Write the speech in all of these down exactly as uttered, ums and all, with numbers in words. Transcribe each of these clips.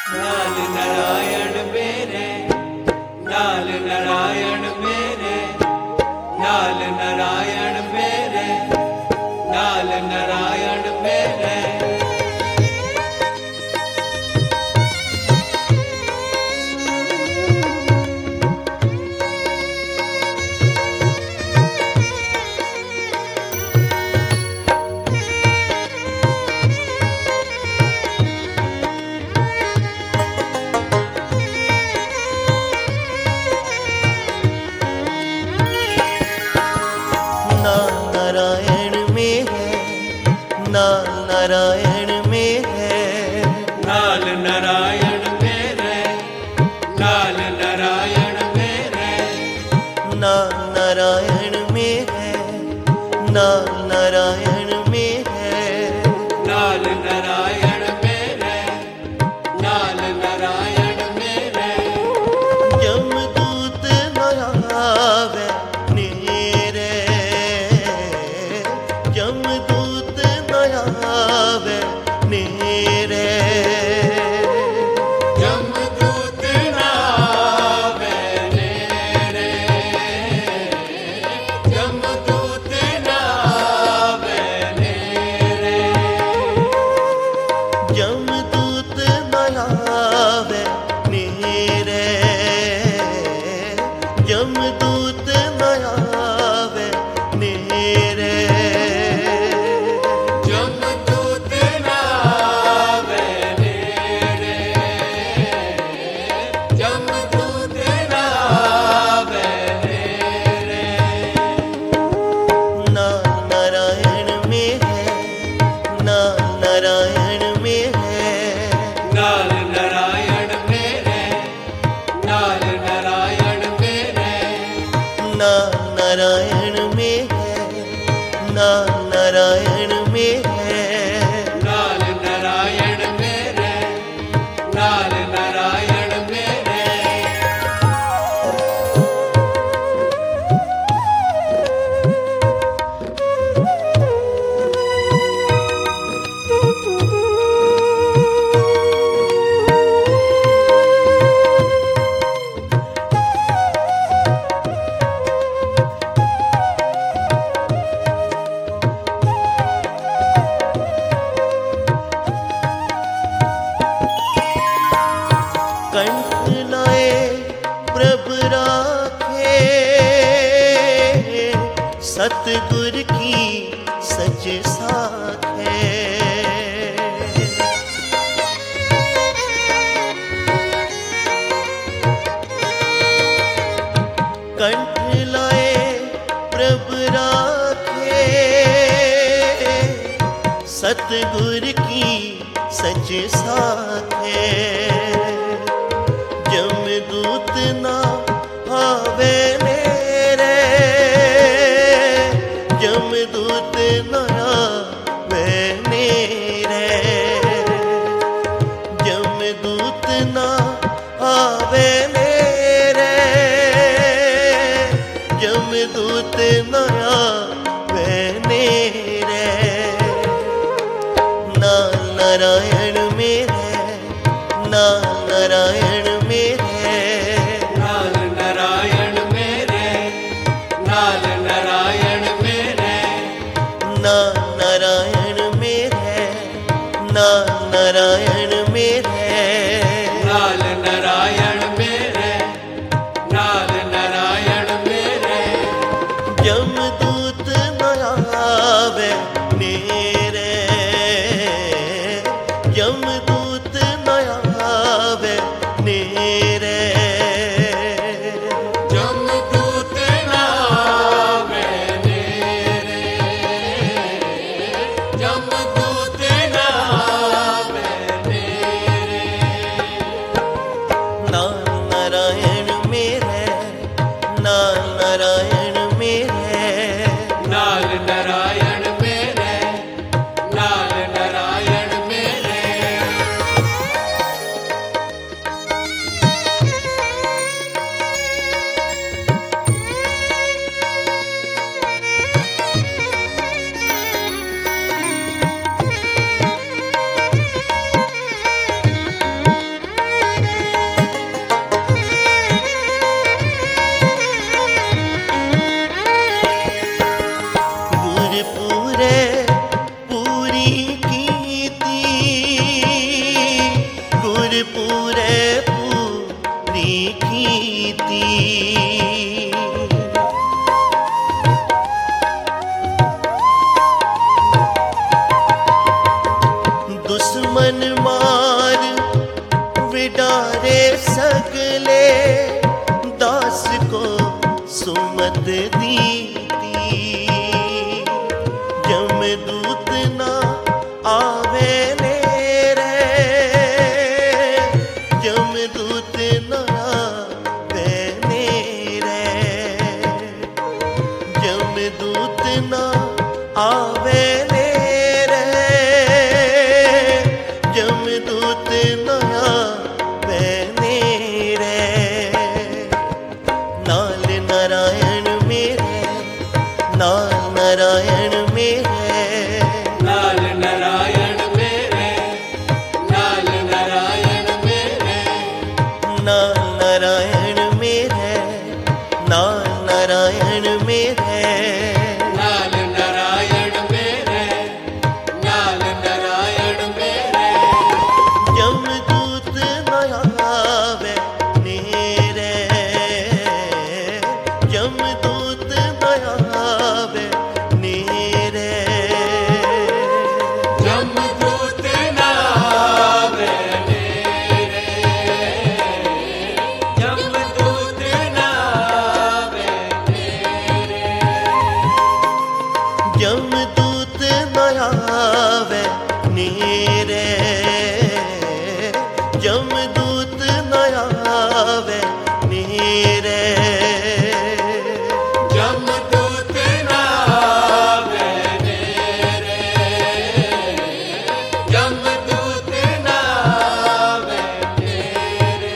नाल नारायण मेरे, नाल नारायण मेरे, नाल नारायण मेरे, नाल नारायण मेरे। नारायण में है, नाल नारायण मेरे, नाल नारायण मेरे, नाल नारायण में है, नाल नारायण में है, नाल नारायण मेरे, नाल नारायण मेरे। यमदूत न आवे नेरे, यमदूत न आवे नेरे, यमदूत न आवे नेरे, यमदूत न आवे नेरे, यमदूत न आवे नेरे, यमदूत न आवे नेरे, यमदूत न आवे नेरे, यमदूत न आवे नेरे। नाल नारायण में है, नाल नारायण में है, नाल नारायण मेरे, नाल नारायण मेरे, नाल नारायण में है, नाल नारायण में है, नाल नारायण मेरे, नाल नारायण मेरे। कंठ लाए प्रभ राखे, सतगुर की सच साखे, कंठ लाए प्रभ राखे, सतगुर की सच साखे, यमदूत ना आवे नेरे, यमदूत ना आवे नेरे, यमदूत ना आवे नेरे, यमदूत ना आवे नेरे। नाल नारायण में है, नाल नारायण में है, नाल नारायण मेरे, नाल नारायण मेरे, नाल नारायण में है, नाल नारायण में है, नाल नारायण मेरे, नाल नारायण मेरे। यमदूत न आवे नेरे, यमदूत न आवे नेरे, यमदूत न आवे नेरे, यमदूत न आवे नेरे। नाल नारायण में है, नाल नारायण में है, नाल नारायण मेरे, नाल नारायण मेरे, सगले दास को सुमत दीती। यमदूत ना आवे नेरे, यमदूत ना आवे नेरे, यमदूत ना आवे नेरे, यमदूत ना आवे नेरे। नाल नारायण मेरे, नाल नारायण मेरे, नाल नारायण मेरे, नाल नारायण मेरे, नाल नारायण मेरे, नाल नारायण मेरे। नाल नारायण मेरे, नाल नारायण मेरे। यमदूत न आवे नेरे, यमदूत न आवे नेरे, यमदूत ना आवे नेरे, यमदूत ना आवे नेरे, यमदूत न आवे नेरे, यमदूत न आवे नेरे। यमदूत ना आवे नेरे, यमदूत ना आवे नेरे।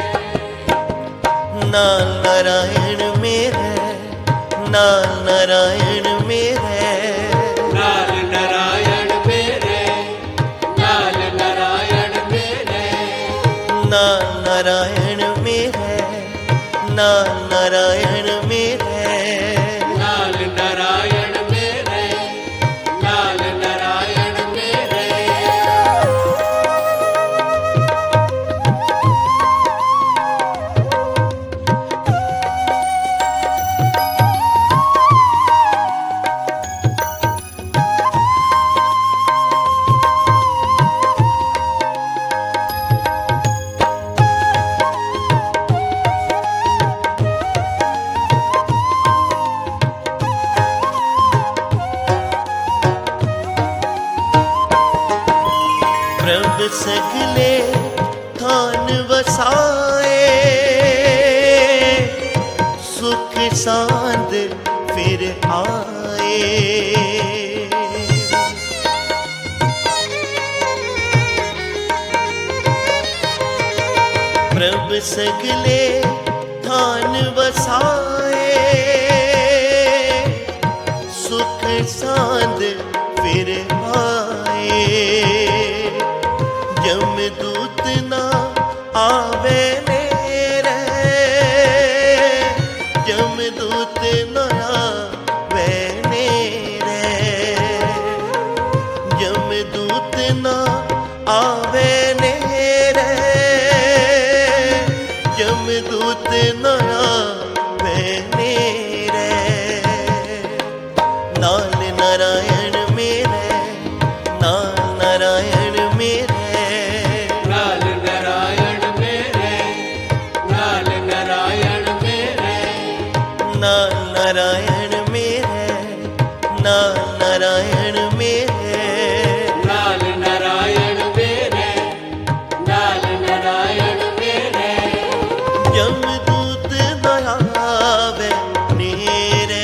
नाल नारायण मेरे, नाल नारायण मेरे, नाल नारायण मेरे, नाल नारायण मेरे, नाल नारायण मेरे, नाल नारायण मेरे। नाल नारायण मेरे, नाल नारायण मेरे। प्रभ सगले थान वसाए, सुख सांद फिर आए। प्रभ सगले थान वसाए, सुख सांद फिर आए। यमदूत ना आवे नेरे, यमदूत ना आवे नेरे, यमदूत ना आवे नेरे, यमदूत ना आवे नेरे। नाल नारायण मेरे, नाल नारायण मेरे, नाल नारायण मेरे, नाल नारायण मेरे, नाल नारायण मेरे, नाल नारायण मेरे। नाल नारायण मेरे, नाल नारायण मेरे। यमदूत न आवे नेरे,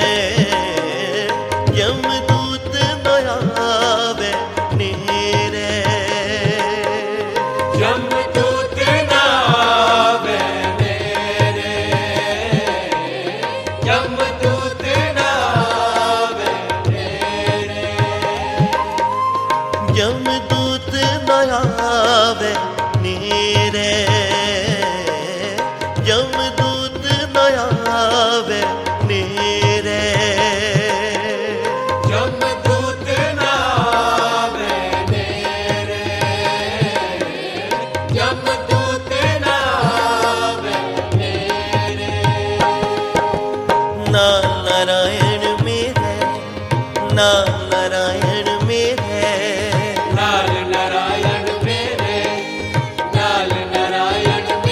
यमदूत न आवे नेरे, यमदूत ना आवे नेरे, यमदूत ना आवे नेरे, यमदूत न आवे नेरे, यमदूत न आवे नेरे। यमदूत ना आवे नेरे, यमदूत ना आवे नेरे। नाल नारायण मेरे, नाल नारायण मेरे, नाल नारायण मेरे, नाल नारायण मेरे।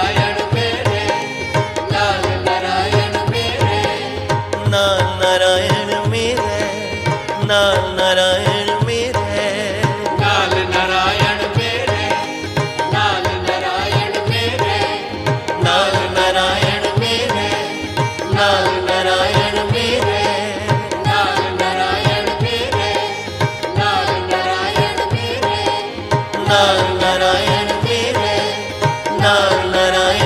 नाल नारायण मेरे नाल नारायण